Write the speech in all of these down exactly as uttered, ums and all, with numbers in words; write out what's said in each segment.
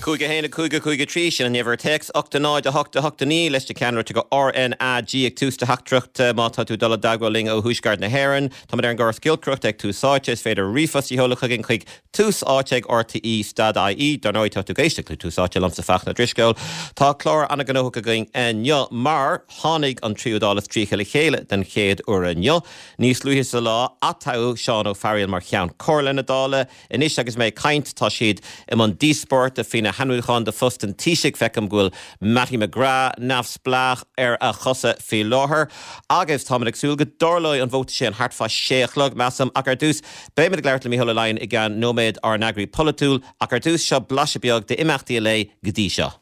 Cúige héna cúige cúige trí sin an never text octanáid a hachta hachta ní leis de ceanra go R N A G ag tús de hachtrucht má tá tú dala dagwaling ó húsgard na Heran tá mar an gar skillcrucht ag tús áite is féidir rifas í holach agin chuig tús áite ag R T E stad I E dar nóid tá tú géiste tús áite lam sa fach na driscoil tá chlár anna ganócha agin en jo mar hánig an tríodálas trí chéile chéile den chéad ur an jo níos luhí sa lá atá Seán ó Farriel mar chean Corlin na dála inis agus méid caint tá siad im an dísport a fina hanúchan de fust an tíisiig fecam gúil Matty McGrath nafsplach ar a chosa fi láthair agus tá ag súil go dorlóid an bhóta sé an hartfa séachlog measam ach ar dús bé me gléirt le míhola lein i gan nóméid ar an agri polytúil ach ar dús seo blase beag de imachtaí a lei godí seo.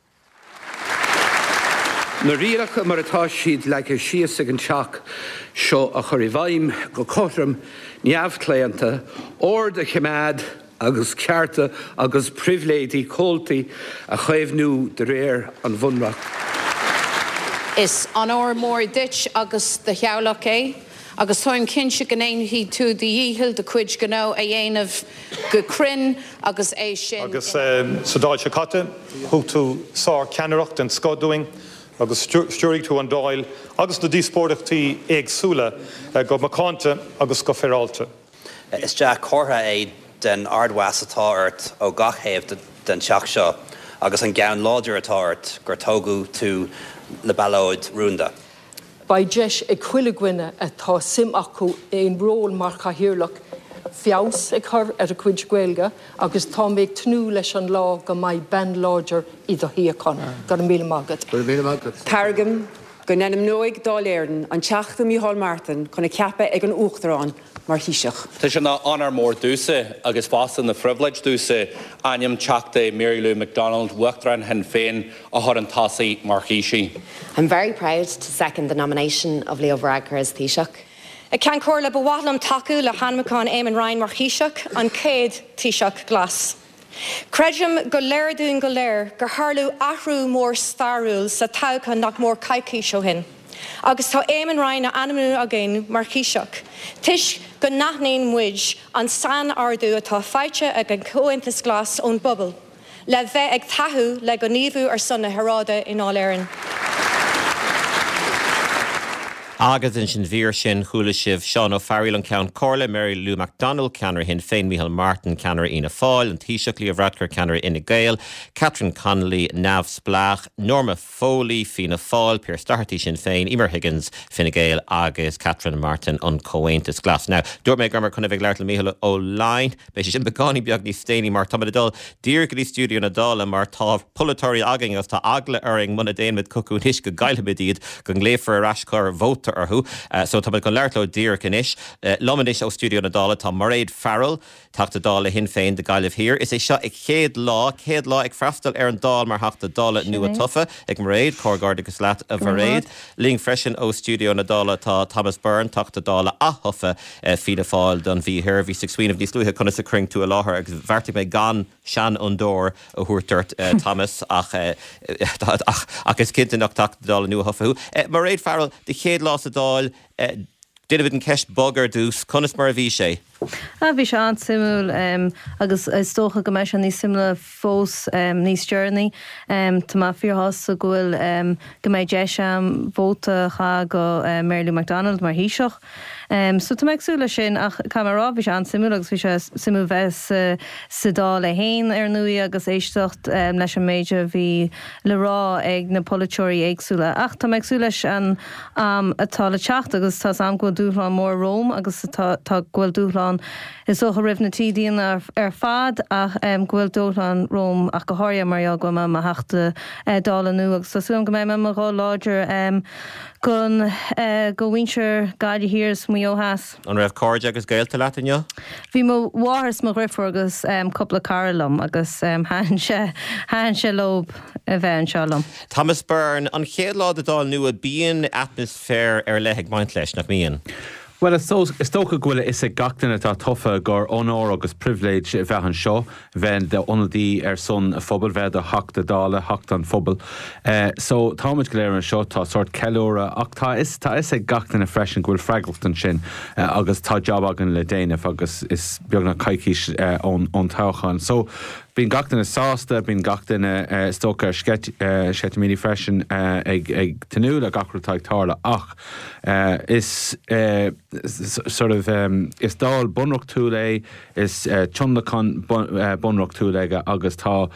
Na riach mar atá siad le go sios ag an teach seo a chur i bhaim go cóthram neamhcléanta or de chiméad agus cearta agus privléidí cóltaí a chaimhnú de réir an bhunrach. Is an áir mór dit agus de cheamhlach é, agus thoim cinse go éontaí tú de dhíthil de cuid gó a dhéanamh go crin agus é sin. Agus sa dáil se caite, thug tú sár ceannaireacht den scodúing, agus stúrig tú an dáil, agus na díspóirteachtaí éagsúla go macánta agus go fearálta. Is deach chortha é den ardwas atá ort ó gachhéamh den teach seo, agus an gceann láidir atá ort gur tógu tú le ballóid rúnda. Ba deis ag chuile gcuine atá sim acu éon ról mar chahiúlach fiaus ag chur ar a cuid Gaeilge agus tá méid tnú leis an lá go mbeidh ben láidir iad ó híochan gur míle mágad. Targam go nenam nóig dáléirn an teachta mí Hall Martin chuna ceappa ag an uachtarán mar híiseach. Tá sin na anar mór dúsa agus fásan na privilege dúsa aim teachta Mary Lou McDonald uachtaran hen féin a thar an tasaí mar híisi. I'm very proud to second the nomination of Leo Varadkar as Taoiseach. I can cóir le bhhalam tacu le Hanmacán Éamon Ryan mar Taoiseach an céad Taoiseach glas. Creidim go léirún go léir gur tharlú athrú mór starúil sa taucha nach mór caiicí seo hin. Agus tá Éamon Ryan a animú agén mar Taoiseach. Tis go nachnaon muid an san ardú atá fáilte ag an comhaontas glas ón bubble. Le bheith ag tathú le go níomhú ar son na Harráda in All Éireann. Agus in sin bhír sin chuala sibh Seán ó Farriel an ceann Corla, Mary Lou McDonald ceannaire hin féin Micheál Martin ceannaire ina fáil, an Taoiseach Leo Varadkar ceannaire ina Gael, Catherine Connolly nafsplach, Norma Foley fina fáil, Pierce Doherty sin féin, Emer Higgins fina Gael agus Catherine Martin an comhaontas glas. Now, dúir mé gramar chuna bheith leart le Micheál ó láin, bei sé sin beáí beag ní stéine mar tá dul dír go dtí stúdio na dála mar tá polatóirí agin agus tá agla uring muna déon mit cucú his go gailhabidíad go ngléifar a rascar vóta arthú, uh, so tá go leirló dír canis. Uh, Lomanis ó stúdio na dála tá Mairead Farrell, táachta dála hin féin de gaiileh hir. Is é seo ag chéad lá, chéad lá ag freastal ar an dál mar thachta dála nua tufa, ag Mairead, Córgáard agus leat a Mairead. Ling freisin ó stúdio na dála tá Thomas Byrne, táachta dála a thufa uh, fiad a fáil don bhí hir, bhí sig swinmh níos luithe chuna sa cring tú a láthair agus bharrta mé gan sean an dór a thuirtart uh, Thomas ach uh, ach agus cinnte nach táachta dála nua thufaú. Uh, Mairead Farrell, de chéad lá sa dáil, uh, Did an ceist bogar dús, conas mar a bhí sé? A bhí se an simúil um, agus is tócha go meis an níos simla fós um, níos journey um, tá má fíorthas a ghfuil um, go méid deis am bóta cha go uh, Mary Lou McDonald mar Taoiseach. Um, so tá meagsúla sin ach camerará bhí se an simúil agus bhí se simú bheith uh, sa dá le héin ar nui agus éisteacht um, leis an méide bhí le rá ag na polatóirí éagsúla. Ach tá meagsúla an um, atá le teacht agus tá am go dúrán mór Rome agus tá ghfuil dúrán is ó rih na tídíon ar, ar fad ach um, ghfuil dúrán Rome ach go háir mar go ma ma heachta uh, dála nu agus tá suam go mé me marrá láidir um, gon uh, go winter gaiide hirs mu óhas. An raibh cóide agus Gaelta leat inniu? Bhí mo bhhairs mo rifor agus um, coppla carlam agus um, háin se háin se lob a bheith an sealam. Thomas Byrne, an chéad lá a dáil nua bíon atmosfér ar leithigh maint leis nach míon? Well, is tócha ghuiile is a gachtainna tá tofa gur onóir agus privilege bheith an seo, bheith de onadí ar son a phobal bheith a hacht a dála, hacht an phobal. Uh, so táid go léir an seo tá sort ceúra ach tá is tá is a gachtainna freisin ghfuil freigalt an sin uh, agus tá job agan le déanamh agus is beag na caiiciis uh, ón tóchan. So bín gachtain na sásta, bín gachtain na stocha scetamíní freisin ag tanú a gachratáid tála ach is sort of is dal bunroch tú lé is chumlachan bunroch tú léige agus tá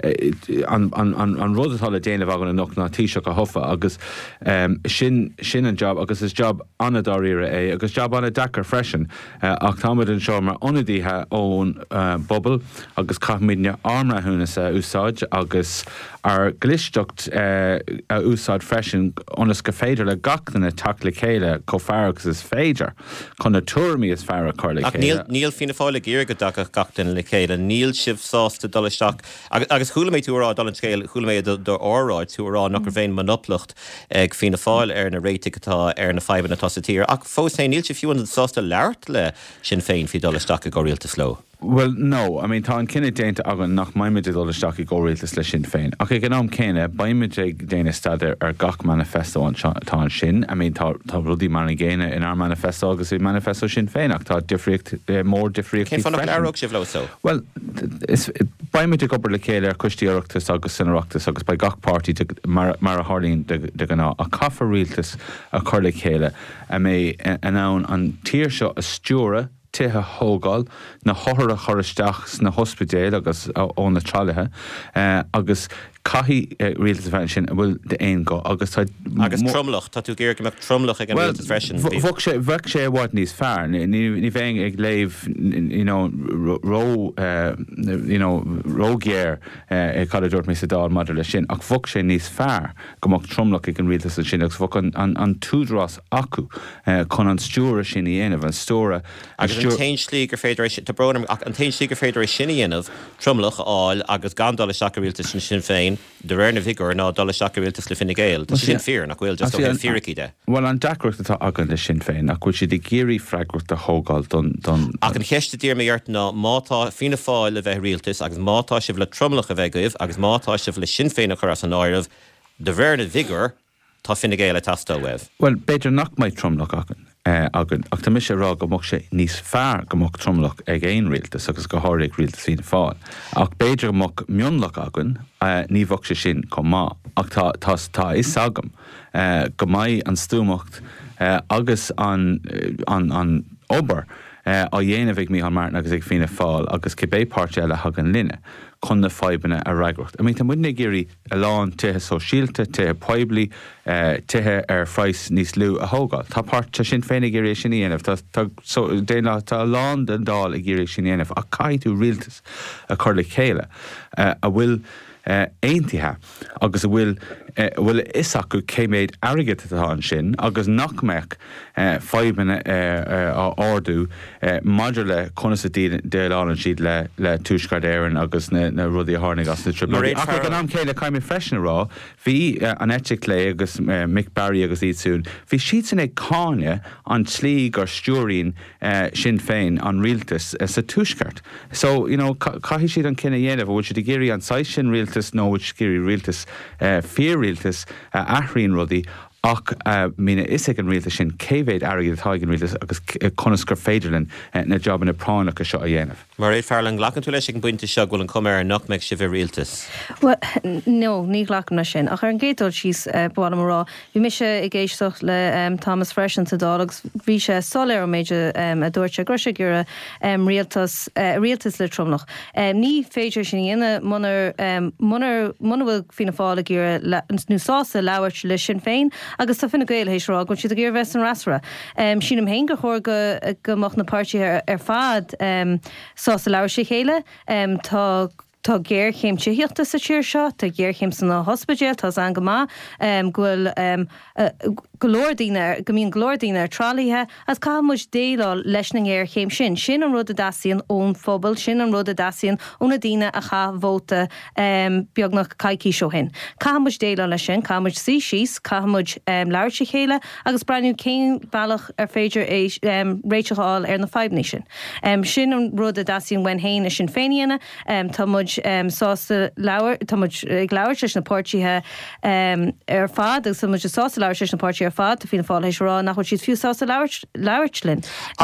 an rudatá le déanamh agan nach na tíiseach a hofa agus sin sin an job agus is job anna dáíire é agus job anna dachar freisin ach táid an seo mar onadíthe ón bobbal agus caithmíne armra húna sa úsáid agus ar glisteacht a úsáid freisin onas go féidir le gachtainna tacla chéile có feargus is féidir chun na tuairimí is fear a chuir le chéile. Níl fina fáile ggéir go dacha gachtain le chéile, níl sibh sásta dolisteach agus chuúla méid túrá dal an scéil chuúla méid do áráid túrá nach gur féin manoplucht ag fina fáil ar na réite atá ar na feiban atá sa tír ach fós é níl si fiúan sásta leart le sin féin fi dolisteach a go rialta sló. Well, no, I mean, tá an cinenne déanta agan nach maiimiid dolisteach i ggóiríaltas le sin féin. Ach ag an am céine, baimiid ag déine staidir ar gach manifesto tá an sin, I mean, tá rudí mar géine in ar manifesto agus i manifesto sin féin ach tá difriocht mór difriocht. Cén fannach learróg si bhló so? Well, baimiid ag obair le chéile ar cuistíoireachtas agus sinreachtas agus ba gach pártí mar a hálíonn de gná a cafa rialtas a chuir le chéile a mé an ann an tír seo a stúra tithe hógáil na háthra choristeach na hospidéal agus ón na trealathe agus caithí rialtas bhain sin bhfuil de aon go agus agus tromlach tá tú géir go meach tromlach ag an rialtas freisin. Bhog sé bheh sé bhhaid níos fearr ní bhéin ag léamh rógéir ag cad dúirt mé sa dá maidir le sin ach bhog sé níos fearr go mbeadh tromlach ag an rialtas sin agus bhog an túdrás acu chun an stúra sin i dhéanamh an stóra agus an tain slí gur féidir tá brónam ach an tain slí gur féidir sin i dhéanamh tromlach áil agus gan dolisteach a rialtas sin féin de réna vigor ná dolisteach a rialtas le Fine Gael. Tá sin fear nach bhfuil just an fearraí de. Well an dacrocht atá agan le sin féin ach bhfuil si de géirí freigracht a hógáil don ach an cheiste dír méart ná mátá fina fáil a bheith rialtas agus mátá sibh le tromlach a bheith goibh agus mátá sibh le sin féin a chur as an áirimh de réna vigor tá Fine Gael a tasta webh. Well, beidir nach maid tromlach agan. Uh, agan ach tá mis sé rá go mbeadh sé níos fearr go mbeadh tromlach ag éon rialtas agus go háirig rialtas fína fáil ach beidir go mbeadh mionlach agan uh, ní bhog sé sin com má ach tá tá is agam uh, go mbeidh an stúmacht uh, agus an an an obair uh, á dhéanamh ag Micheál Martin agus ag fína fáil agus cibé páirt eile hagan linne chun na feibanna a raigracht. I mean, tá muid na géirí a lán tithe sosiálta, tithe poibli, uh, tithe ar phrais níos lú a hógáil. Tá páirt tá sin féinna géirí sin dhéanamh, tá so, déna tá lán den dáil a géirí sin dhéanamh a caiithú rialtas a chuir le chéile uh, a bhfuil uh, aontithe agus a bhfuil uh, bhfuil is acu céiméid airgid atá an sin agus nach meach uh, feibanna á uh, ardú uh, maidir le conas a déileáin siad le, le túiscard éireann agus na, na rudí a tháinig as na tribunal. Ach gan am céile caiimi freisin rá, bhí uh, an etic lé agus uh, Mick Barry agus iad bhí siad san ag cáine an slí gur stúirín uh, sin féin an rialtas uh, sa túiscart. So, you know, caithí siad an cinenne dhéanamh bhfuil siad géirí an sais sin rialtas nó bhfuil géirí rialtas uh, fí rialtas uh, athraíonn rudí ach uh, mína is ag an rialtas sin céhhéad airgid atá ag an rialtas agus conas gur féidirlinn uh, na job na pránach a seo a dhéanamh. Mar éad fearlan ghlachan tú leis ag an buinte seo bhfuil an cumar nach meid si bheith rialtas? Well, no, ní ghlachan na sin. Ach ar an géadúil síos bála marrá. Bhí mi sé ag éisteach le um, Thomas Freshen sa dá agus bhí sé soléir méide um, a dúirte groise gur um, rialtas uh, rialtas le tromlach. Um, ní féidir sin dhéine munar um, munar bhfuil fina fála gur núsása leabhairt le sin féin agus tá Fine Gael hééis rá, gon siad a gur bheits an rasra. Um, sin am héin go chóir go gomach na páirtí ar, ar fad um, sása leabhar sé chéile, um, tá Tá géir chéim tííochtta sa tíir seo, tá géir chéim san na hospidéal, tá an go má um, ghfuil um, uh, golóirdíine, go míon glóirdíine ar tralaithe, as cá muid déáil leis na ggéir chéim sin. Sin an rud a dasaíonn ón phobal, sin an rud a dasaíonn óna daine a cha bhóta um, beagnach caiicí seo hin. Cá muid déáil lei sin, cá muid sí síos, cá muid um, leabhar sé chéile, agus breanú cén bailach ar féidir é um, réiteáil ar na feibhní sin. Um, sin an rud a dasaíonn wen héin a sin féinine, um, tá muid muid sásta leabhar tá muid ag leabhar leis na páirtithe ar fad agus tá muid sásta leabhar leis na páirtí ar fad a fhína fáil leis rá nach chuid siad fiú sásta leabhartlinn.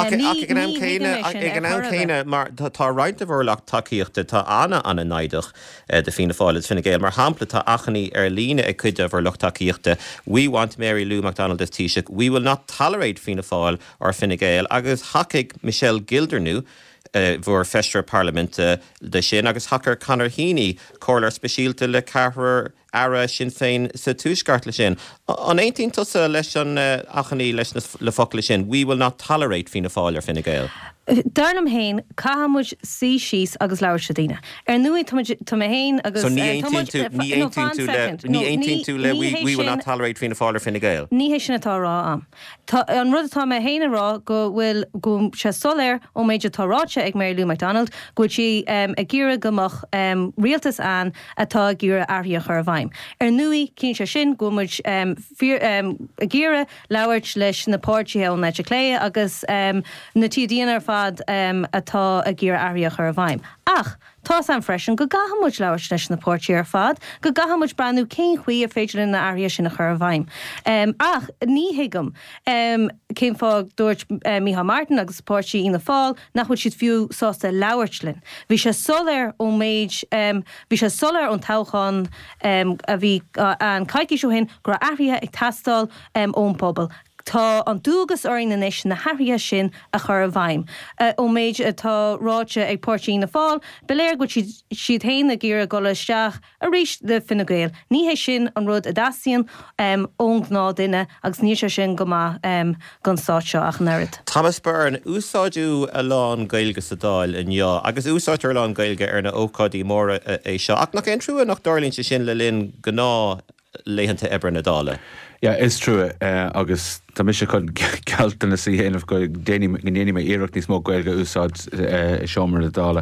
Ag an am chéine mar tá roiint a bhórlach takeíochta tá anna anna naidech de fína fáil is Fine Gael mar hampla tá achanaí ar líne ag cuide a bhórlach takeíochta. We want Mary Lou McDonald as Taoiseach. We will not tolerate Fianna Fáil or Fine Gael agus hacaigh Michelle Gildernew Uh, bhór festra Parliament uh, de sin agus hacar Conor Heaney cólar speisialta le carthar ara sin féin sa túisceart le sin. An éontainn tusa leis an uh, achanaí leis le focail sin, we will not tolerate Fianna Fáil or Fine Gael. Darnam hain cahamuid sí síos agus leabhar sedína. Ar nui tá hain agus So ní aontainn tú ní aontainn tú le ní aontainn tú le we we will not tolerate Fianna Fáil or Fine Gael. Ní hé sin atá rá am. Tá an rud atá me héine rá go bhfuil go se soléir ó méidir táráte ag Mary Lou McDonald go si um, a ggéire gomach um, rialtas an atá ggéire airthaíoch ar bhaim. Ar nui cín se sin go muid um, um, a ggéire leabhart leis na páirtithe ó Naide Cléie agus um, na tíodíana ar fad um, atá a ggéire airthaíoch ar bhaim. Ach, tá an freisin go gahamúid leabhart leis na páirtí ar fad, go gahamúid breanú cén chuí a féidir in na airthaí sin a chur bhaim. Um, ach, ní hiigem um, cén fág dúirt uh, Micheál Martin agus páirtí Ina Fáil nach chuid siad fiú sásta leabhartlinn. Bhí sé soléir ó méid, um, bhí sé soléir ón toghchan um, a bhí uh, an caiici seo hin gur airthaíthe ag tastal um, ón pobal. Tá an dúgus orin na nation na hairthaí sin a chur a bhaim. Ó méid atá ráite ag páirtí Ina Fáil, beléir go siad héin na ggéire go leisteach a rís de Fine Gael. Ní hé sin an rud a dasaíonn um, ón gná duine agus ní sé sin go má um, gan sáitseo ach narid. Thomas Byrne, úsáidú a lán gailge sa dáil in jo, agus úsáidú a lán gailge ar na ócádaí móra é seo. Ach nach aon trúa nach darlíonn sé sin le linn gná léhananta ebre na dála. Ja, is true, uh, agus tá mis se chun cealtainna sa dhéanamh go gnéanaí mé iirecht níos mó gailge úsáid seomar na dála.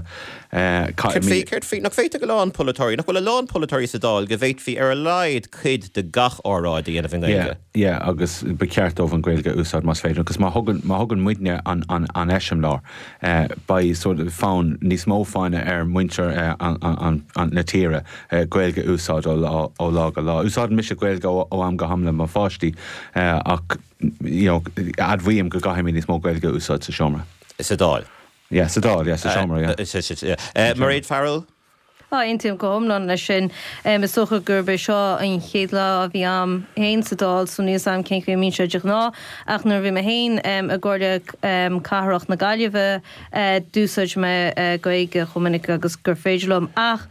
Céirt fí nach féite go lán polytóirí, nach bhfuil a lán polytóirí sa dáil go bhéit fí ar a laid chuid de gach áráidí ana bhíon gailge. Ja, agus be ceart óh an gailge úsáid más féidir, agus má thugann muidne an eisiom lár ba sort of fáin níos mó fáine ar muintear an na tíre gailge úsáid ó lá go lá. Úsáid mis se gailge ó am go hamla má fáistí ach you know, ad bhuiam go gaithimí níos mó gailge úsáid sa seomra. Is a dáil? Yeah, sa dáil, yeah, sa seomra, yeah. Mairead Farrell? Á, intíam go homlan lei sin is socha gur bheith seo an chéadla a bhí am héin sa dáil so níos am cén go mín seo deach ná ach nuair bhí me héin a gcóirde cathrach na Gaillimhe dúsáid me gaige chomininic agus gur féidirlumm ach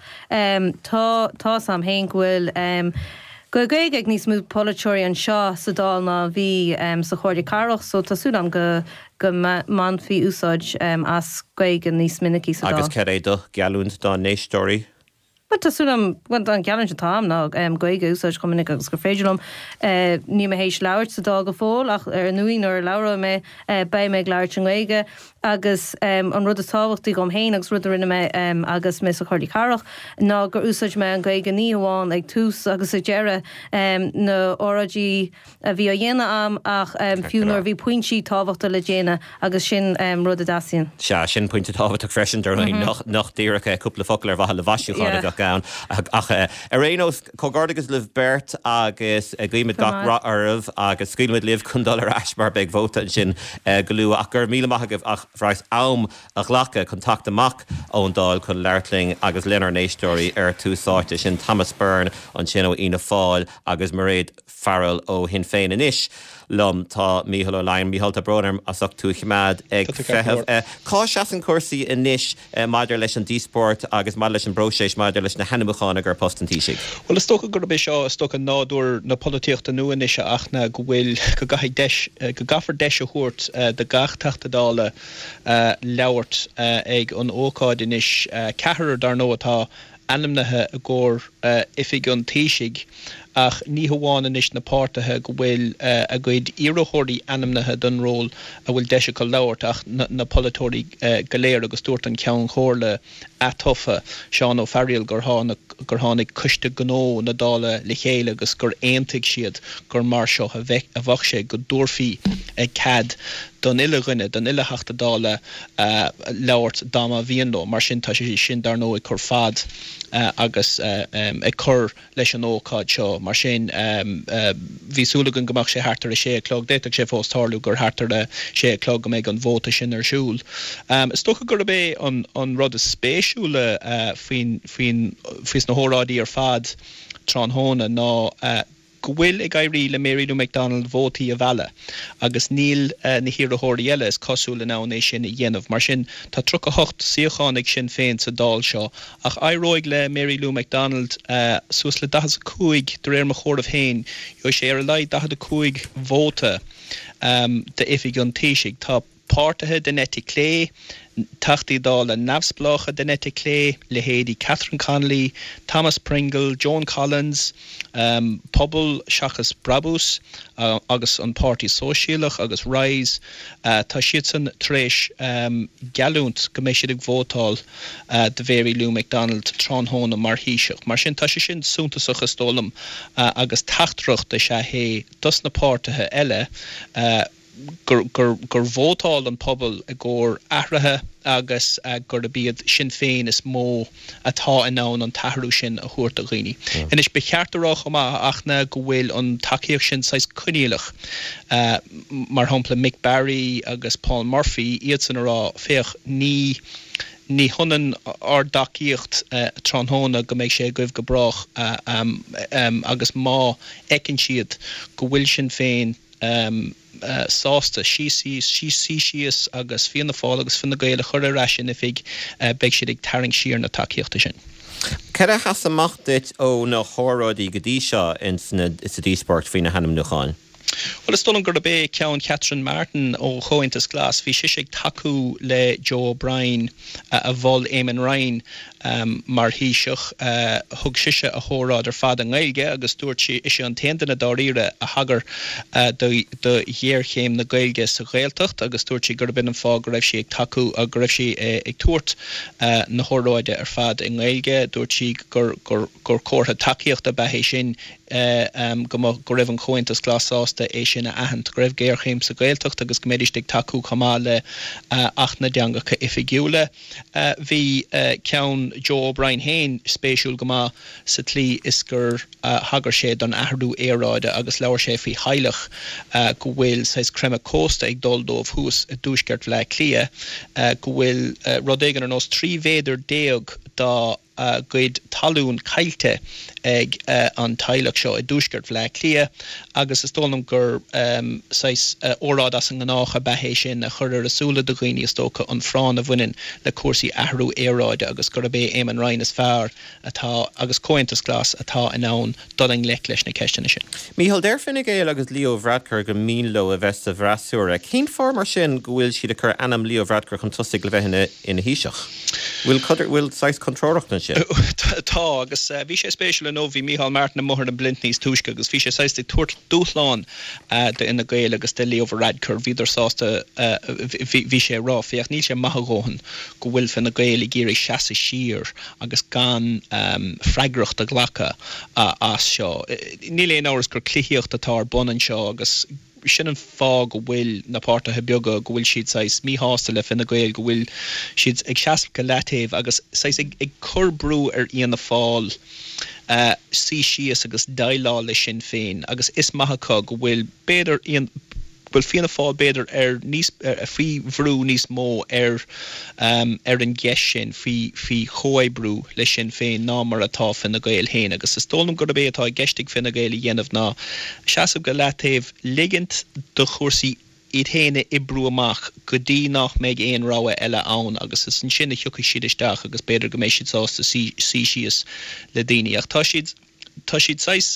tá sam héin bhfuil go gaige ag níos mú polytóirí an seo sa dáil ná bhí sa chóirde carach so tásúlam go go man fí úsáid as gaige níos minicí sa dáil. Agus ceir é do gealúint dá néistóirí? Tásúlam bhaint an gealann se tám ná gaige úsáid chomininic agus gur féidirlumm ní me hééis leabhart sa dá go fóil ach ar nuaí ar leabhar me ba me leabhart an gaige agus um, an rud a táhachttaí gom héin agus rud rinne me um, agus mis a chuirdaí carach ná gur úsáid me an gaige ní amháin ag tús agus a deire um, na óradí a bhí a dhéana am ach um, fiúnar bhí pointí táhachtta le déine agus sin um, rud a dasaíonn. Se sin pointe táhacht freisin dar nach nach díracha cúpla focail ar bhaile le bhaisiú chuáda go gaan ach ar réós cógádagus liv bert agus a gcuimiid gach rá armh agus scuilmid liv chundal ar eismar beag bhóta sin goú ach gur míle maithagah ach Frais am a ghlacha contact amach ón dáil chun leirtling agus lenar néistóirí ar túsáite sin Thomas Byrne an sin ó Ina Fáil agus Mairead Farrell ó Sinn Féin inis. Lom tá Micheál O'Lain Mícheál Brónarm asach tú chiméad ag freihamh. Cá seas an cuasaí inis maidir leis an dísport agus maidir leis an broséis maidir leis na henimechána gur post an tíisiigh. Well is tócha gur be seo is tócha nádúir na políochta nua inis ach na go bhfuil go gaithigh deis go gafar deis a thuirt de gach teachtadála leabhart ag an ócáid inis cethar dar nó atá animnathe a gcóir ifig an tíisiigh ach ní hamháin is na páirtathe go bhfuil uh, a gcuid iarrthóirí anamnathe don ról a bhfuil deise go labhairt ach na, na polytóirí uh, goléir agus dúirt an ceann chóirle a tofa Seán Ó Farriil gur hána gur hánig cuiste gnó na dála le chéile agus gur éontaigh siad gur mar seo a bhach sé go dúrfií ag cad don ile rinne don ile hachta dála uh, labhairt dáma bhíonló mar sin tá sé sin dar nó ag chur fad uh, agus uh, um, ag chur leis an ócáid seo mar sin um, uh, bhí súlagan gomach sé hartar a sé clog déiteach sé fós tarlú gur hartar a sé clog go méid an bhóta sin ar siúl. Um, Stocha gur bé an, an rud a spéisiúla uh, faoin fís na hórádaí ar fad tránhóna ná uh, go bhfuil ag éirí le Mary Lou McDonald vótaí a bheala agus níl uh, na hiarrthóirí eile is cosúla ná é sin i dhéanamh mar sin tá tro a hocht síochánig sin féin sa dál seo ach éróig le Mary Lou McDonald uh, suas le dahas cúig do réir mo chóramh féin jo sé ar a leid dahad a cúig vóta um, de ifig an tíisig tá páirtathe den Nettie Clay Tachtaí dála nafsblacha den Nettie Clay le héadí Catherine Connolly, Thomas Pringle, Joan Collins, um, pobl seachas Brabus uh, agus an Party Sóisialach agus Rise uh, tá siad san tréis um, galúnt go méid siad ag vótáil uh, de Mary Lou McDonald tránhóna mar híiseach mar sin tá sé sin súntasach stólam uh, agus tachtrucht de se hé dus na páirtathe eile uh, gur gur gur vótáil an pobl a ggóir ahrathe agus uh, gur a bíad sin féin is mó atá in nán an tahrú sin a thuairt a ghaoine. Mm. And is becheartarach am ach na go bhfuil an takeíoch sin sais cuinealach uh, mar hampla Mick Barry agus Paul Murphy iad san rá féoch ní ní honan ar daíocht uh, tránhóna go méid sé goibh go brach uh, um, um, agus má ecinn siad go bhfuil sin féin um, Uh, sásta sí sí sí sí síos agus fion na fáil agus fin na gaile chur ará sin if ig uh, beag siad ag taring siar na takeíochta sin. Cera has amachtait ó na chórádaí go dtí seo in sa dísport faoin na hanam nucháin? Well, is stolen gur be ceann Catherine Martin ó Chointas Glas hí si ag taú le Joe O'Brien uh, a bhil Éamon Ryan um, mar híiseach uh, thug siise a thórád ar fad an Gaeilge agus dúirt si is an taontainna dáíre a hagar uh, do dhéarchéim na Gaeilge sa Ghaeltacht agus dúirt si gur bin an fá go raibh si ag taú a go raibh si uh, ag tuairt uh, na thóráide ar fad an Gaeilge dúirt si gur gur gur córtha takeíocht a beithé sin uh, um, go go raibh an Chointas Glas ásta é sin a ahant go raibh géarchéim sa Gaeltacht agus go méidir ag taú chomá le uh, ach na deangacha ifigiúla. Uh, hí uh, ceann Joe O'Brien hain spéisiúil go má sa tlí is gur uh, hagar sé don ahrú éráide agus leabhar sé fhí hailech uh, go bhfuil sais crema cósta ag dul dómh thuas a dúsceart le clia uh, go bhfuil uh, rud éigean ar nós trí féidir déag dá uh, goid talún cailte ag uh, an tailech seo i dúsceart le clia agus is tólam gur um, sais uh, órád as an gnácha beithé sin a chur ar asúla do ghaoine is tócha an frán a bhuiinn le cuasaí ahrú éráide agus gur a bé Éamon Ryan is fearr atá agus Chointas Glas atá in ann doling le leis na ceistena sin. Mícheál deir finna géal agus Leo Varadkar go míonló a bheits a bhrasúra. Cén formar sin go bhfuil siad a chur anam Leo Varadkar chun tosaigh le bheithna ina híiseach? Bhfuil cuidir bhfuil sais contróireachta sin? Tá agus bhí sé spéisiúil nó bhí Mícheál Martin na mthir na blint níos túisce agus bhí sé sais ag tuairt dúthláin de ina Gael agus de Leo Varadkar bhíidir sásta bhí sé rá féach níl sé maithagóhan go bhfuil fin na Gael i ggéirí seasa sír agus gan um, freigracht a ghlacha uh, as seo. Níl éon áras gur cluíocht atá ar bonan seo agus sin an fá go bhfuil na páirtathe beaga go bhfuil siad sais míhásta le fin na Gael go bhfuil siad ag seasamh go leitaobh agus sais ag, ag curbrú ar íon na fáil uh, sí síos agus dailá le sin féin agus is maithacha go bhfuil beidir íon bhfuil fianna fáil beidir ar níos a fhí bhrú níos mó ar um, ar an gceis sin fhí fhí chóibrú le sin féin ná mar atá fin na Gael héin agus is tólam gur a bé atá geistigh fin na Gael i dhéanamh ná seasamh go leitaobh ligint do chósaí iad héine ibrú amach go dtí nach méid éon ráha eile ann agus is an sinna thiocfaidh siad isteach agus beidir go méid siad sásta sí síos le daoine ach tá siad tá siad sais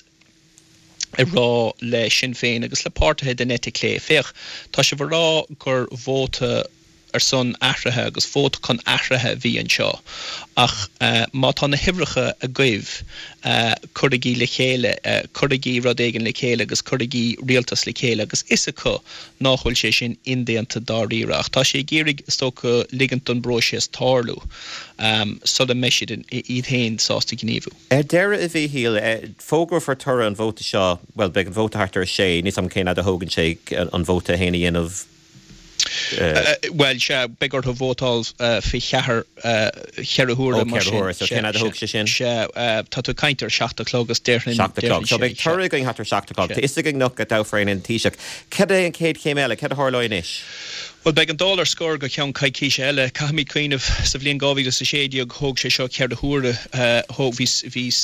i rá le sin féin agus le páirtathe den Nettie Clay féach tá sé bhrá gur vóta ar son ahrathe agus fót chun ahrathe bhí an seo. Ach uh, má tá na hibrecha a gcuibh uh, chuirigí le chéile, uh, chuirigí rodéigen le chéile agus chuirigí rialtas le chéile agus is acu náchfuil sé sin indéanta dáríireach. Tá sé gérig stocha ligant an bróisias tárlú um, so the meisiid in iad hain sásta gníomhú. Er deire a bhí híal, fógur for tura an bhóta seo, well, beag an bhóta hartar sé, nís am céine a hógan sé an bhóta héna dhéanamh. Uh, uh, well, se begur ho vótal uh, fi cheathar uh, chearúra mar sin. So céine a thug sé sin? Se tá tú caintear seachta clógus déirnin. Seachta clóg. So beag tuirigh going hatar seachta clóg. Tá is agin nuch a dafrain in tíiseach. Cad é an céad céim eile? Cad a thorlóin ish? Well, beag an dólar scór go ceann caiicíse eile, caithmí cuioineh sa bhliain gábhaigh sa séideag thug sé seo cear de thuaire, thug vís vís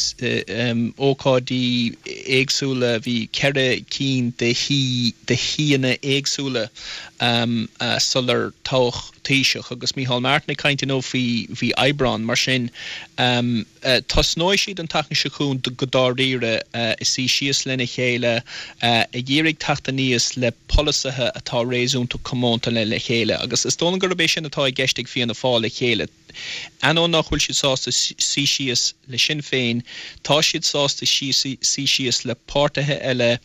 ócádaí éagsúla, bhí ceire cín de híana éagsúla um, uh, sular toch tíiseach agus Micheál Martin cainte nó bhí bhí Eibreán mar sin um, uh, tá snóid siad an tachan seún do godáíre uh, is sí síos lena chéile uh, i ggéirigh tata níos le polisathe atá réúnta commánta le le chéile agus is tóna gurbeéis sin atá i gceistigh fion na fáil le chéile. Anó nachhfuil siad sásta sí síos le sin féin, tá siad sásta sí síos le páirtithe eile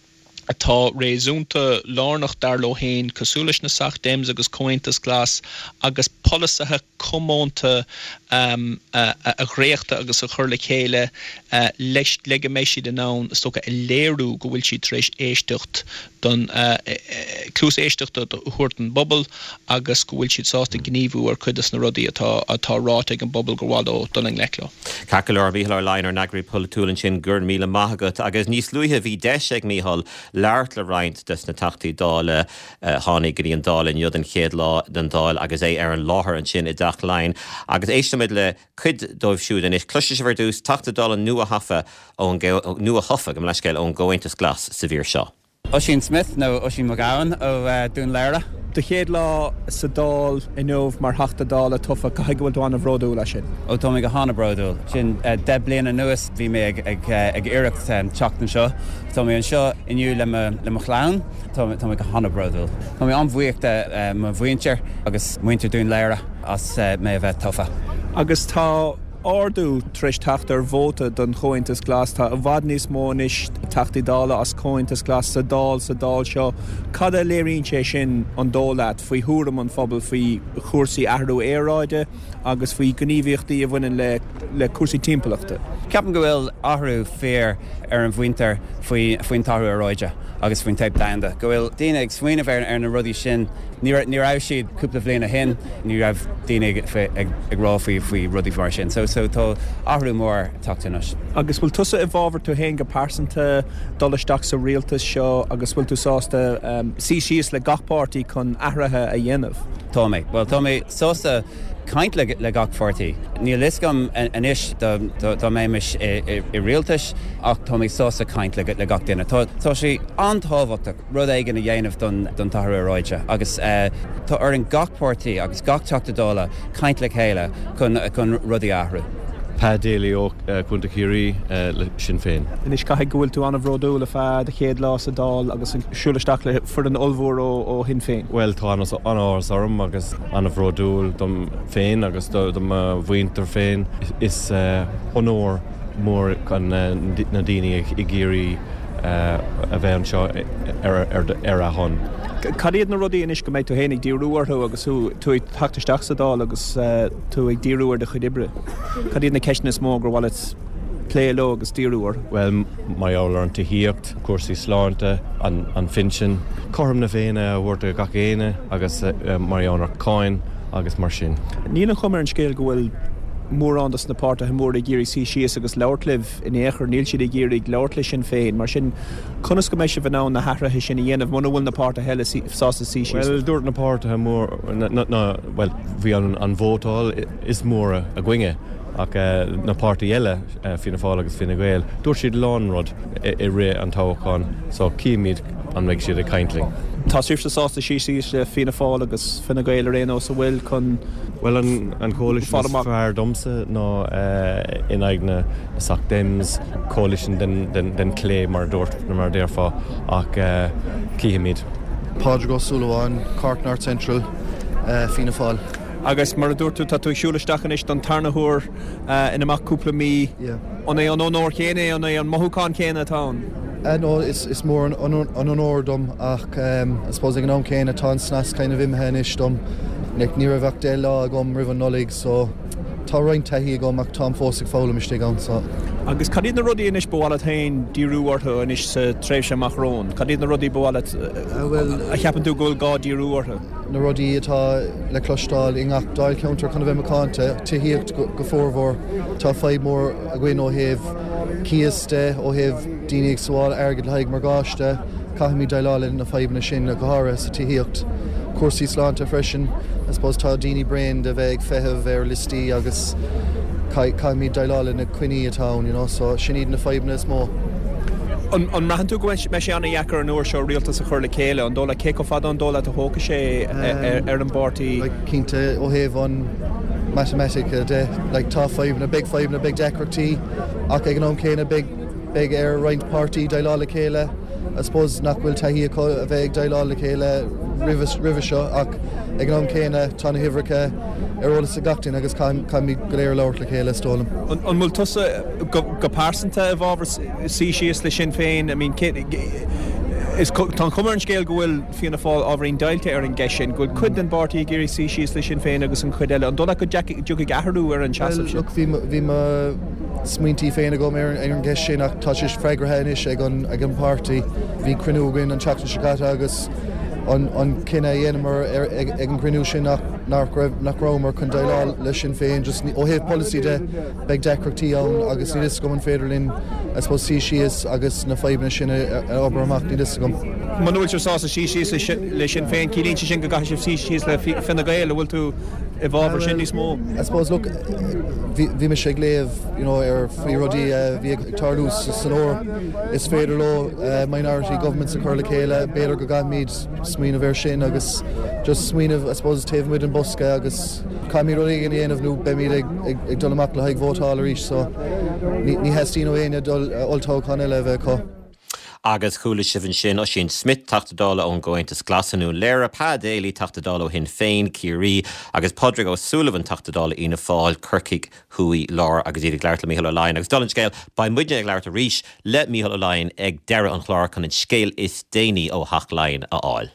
atá réúnta lárnach dar lo héin cosúlas na sach déims agus cointas glas agus polisathe commánta um, a, a, a réachta agus a chur le chéile uh, leis leige mééis siad an nán stocha i léirú go bhfuil siad rééis éistecht don uh, clús éistecht a thuirt an bobbal agus go bhfuil siad sásta gníomhú ar chuidas na rudaí atá atá ráit ag an bobbal go bhfuil ó doling leclo. Cacalar Micheál Lainar nagraí polatúil sin gur míle maithagat agus níos luithe bhí deis ag Micheál leart le roint dus na tachtaí dála uh, tháinig gurí an dála in an chéad lá den dáil agus é ar an láthair an sin i dach lein agus éistamid le chud dóibh siúd in is cluiste se bhar dús tachta dála nua hafa ón nua hafa go leisceil ón ggóintas glas sa bhír seo. Oisín Smith nó Oisín McGowan ó uh, dún leire. De chéad lá sa dál i nómh mar heachta dála tufa go hagahfuil doánna bhródú lei sin. Ó tá mé go hána bródúil. Sin uh, de bliana nuas bhí mé ag, ag, ag iirecht um, teachtain seo. Tá mé an seo inniu le le chláán, tá mé go hána bródúil. Tá mé anmhuiochta um, bhuiintear agus muintear dún leire as uh, mé bheith tofa. Agus tá ardú tris tachtar vóta don chointas glas tá a bhd níos mó is tachtaí dála as chointas glas sa dál sa dál seo. Cad a léiríonn sé sin an dólaat faoi thuairm an phobal faoi chuirsaí ahrú éráide agus faoi gníomhíochtaí a bhaineann le, le cuasaí timpachta. Ceapan go bhfuil ahrú fér ar an bhhaintear faoi faoin tarú aráide agus faoin teip daanda. Go bhfuil daine ag smaoineh ar, ar na rudaí sin ní raibh siad cúpla bbliana hin, ní raibh daine ag, ag, ag rá faoi faoi rudaí mar sin. So, so tá ahrú mór tachtainnis. Agus bhfuil tusa i bhábhar tú héin go pásanta dolisteach sa rialtas seo agus bhfuil tú sásta um, sí síos le gachpáirtí chun ahrathe a dhéanamh. Tá mé. Well, tá mé sásta caint le, le gach forty. Ní liscam an isis do méimis i rialtas ach tá mé sásta caint le, le gach duine. Tá sé antáhachtach rud éigen a dhéanamh don, don tathú aráide agus uh, tá ar an gach forty agus gach teachta dála caint le chéile chun, chun rudaí ahrú. Pá déala ó chunta cíirí le sin féin. Inis caithfidh go bhfuil tú anna bhródú le fá de chéad lá sa dál agus siúlaisteach le fur an olbhór ó, ó hin féin. Well, tá an áras orm agus anna bhródúil dom féin agus dom bhaintear féin is uh, honór mór chun uh, na daoine i ggéirí uh, a bheith an seo ar, ar, ar a hon. Cadíad na rudaí inis go méid tú hénig díúarthú agus tú ag tachtarteach sa dál agus uh, tú ag díúar de chudibre. Cadíad na ceisna smó gur bhfuil lé lo agus díúar. Well, mai áil an taíocht, cuasaí sláinte, an, an finsin. Chorm na féine bhirta gach éine agus uh, marianar cáin agus mar sin. Ní an chumar an scéal go bhfuil mór andas na páirta mór a géirí sí síos agus leirtlibh in éair níl siad a géirí leirtla sin féin, mar sin conas go mééis se bhná na hethrathe sin dhéanamh mna bhfuil na páirta heile sásta sí síos. Well, dúirt na páirta mór, na, na, na, well, bhí an, an bhótáil is mór a gcuinge ach uh, na páirta eile uh, fina fáil agus fina gael. Dúirt siad lánrod i, i ré an táhaáin, so cíimiid an meid siad a caintling. Tá siirsa sásta sí síos le fina fáil agus fina gael a réon ó sa bhfuil chun Well, an, an coalition is fear domsa no uh, in eigne sach dems coalition den den den clé mar dort mar derfa ach uh, cíimiid. Pádraig Ó Súilleabháin, Cork North Central fina fáil. Agus mar dúirtú tá tú siúlaisteachchan is don tarnathúr in amach cúpla mí an é an ónóir chéine an é an mothúcán chéine atá. Uh, no, it's, it's more an, an, an onordum ach um, I suppose ag an céine tá snas kind of imhe istom nek ní a bheach dé lá gom rivan nolig so tá roiin taí gom ach tám fósig fólam istí gan so. Agus cadí na rudí inis bhála tain díúartha inis sa tréimhse amachrón. Cadí na rudí bhála a cheapan tú ggóil gá díúartha. Na rudí atá le clostáil in ach dáil counter chun a bheith macánta tíhíocht go fórmhór tá fáid mór a gcuin ó heh cíaste ó heh daoine ag sáil airgid leigh mar gáiste caithimí daileála na fáibna sin a gothra sa tíhíocht cuasaí sláinte freisin I suppose tá daoine brain de bheith ag feitheamh ar listí agus caithimí daileála na cuiní atá you know, so sin iad na fáibna is mó. An rahan tú me sé anna dhechar an uair seo rialtas a chur le céile an dóla cé go fad an dóla a thóca sé ar an bártaí. Cínta ó heh an mathematica de like tá fáibna big fáibna big decoratí ach ag an céine big big air roint party daileála céile. I suppose nach bhfuil taí a bheith daileála céile rih seo ach ag an céine tána hihracha ar ólas a gatain agus caimí go léir leir le chéile stólam. An bhfuil tusa go pásanta a bhábhar sí síos le sin féin, I mean, is tá cumar an scéal gohfuil fianna fáil ábhraín dailte ar an gceisisin, gohfuil chud an bártaí géirí sí síos le sin féin agus an chud eile, an dóla go dúcha gathú ar an teasamh sin. Bhí ma smuintí féin go ar an gceisisin ach tá is freigrethe inis ag an pártaí, bhí cruinúgainn an teachtain sicáta agus an cinenne dhéanamar ag an cruinú sin nach rámar chun daileáil le sin féin just ó heh policy de beag decoratí ann agus ní is go an féidirlinn I suppose sí síos agus na fáibna sin obair amach ní is gom. Manúil se sása sí síos le sin féin cílíonn sin go gaiisih sí síos le finna gaile bhfuil tú I bhábhar sin níos mó. I suppose look bhí me sé léamh you know ar faoi rodí bhí ag tarlús san óir is féidir lo minority governments a chur le chéile béidir go gaimid smíanamh ar sin agus just smíanamh I suppose taobhmuid an bosca agus caimí rodí an dhéanamh nó beimid ag dul amach le ag vótáil arís so ní heistín ó aine dul oltóg eile bheith có. Agus chúla sibhann sin ó sin Smith tachtadála ón gohaintas glasanú léire pá déalaí tachtadála ó hin féin Ciarí agus Padraig ó Sullivan tachtadála ina fáil Curcaig Huí Lár agus iad ag leart le Mícheál Ó Lainn agus Dulin scéil ba muide ag leart a ríis le Mícheál Ó Lainn ag deire an chláir chun an scéil is déine ó Hach Lainn a áil.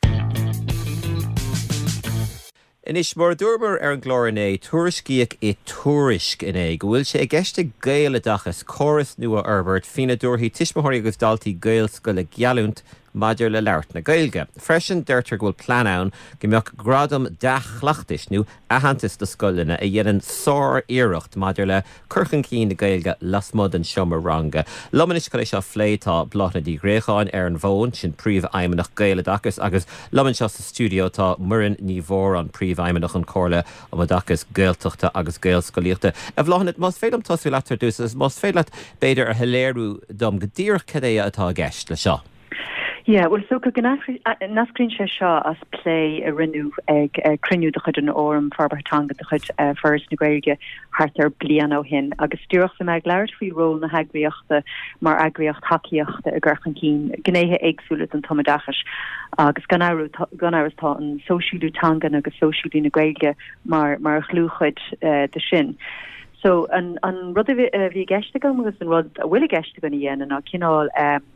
Inis mar dúrbar ar an glóir é tuairiscíoch i tuairisc in é, go bhfuil sé ag gceiste gaile dachas choras nua Herbert fina dúirthaí tuismitheoirí agus daltaí gailsco le gealúnt maidir le leart na gailge. Freisin deirtar go bhfuil plán ann go mbeadh gradam deachlachtais nó ahantas do scoilena a dhéanann sár iireacht maidir le curchan cín na gailge lasmod an siomar ranga. Lomanis go leis seo phléitá blátna dí gréáin ar an bhón sin príomh aimimeach gaile dachas agus loman seo sa stúdio tá murin ní bhór an príomh aimimeach an cóla ó dachas gailteachta agus gailscoilíochta. A bhláhanna más féadam tosú letar dús is más féad beidir ar heléirú dom go dtír cadéa atá gceist le seo. Yeah, well, so go nascreen se seo as play a rinú ag cruniú de chud an orm farbartanga de chud first na Gaeilge hart ar blian ó hin agus stúrach sa meag leir fao ról na hagriíochta mar agriíocht haciíochta a ggurchan cín gnéthe éagsúla an tomadachas agus gan áirtá an sosiúlútangan agus sosiúlí na Gaeilge mar mar chlúchud de sin. So an an rud a bhí geiste go agus an rud a bhfuil geiste gan dhéanaan ná cinál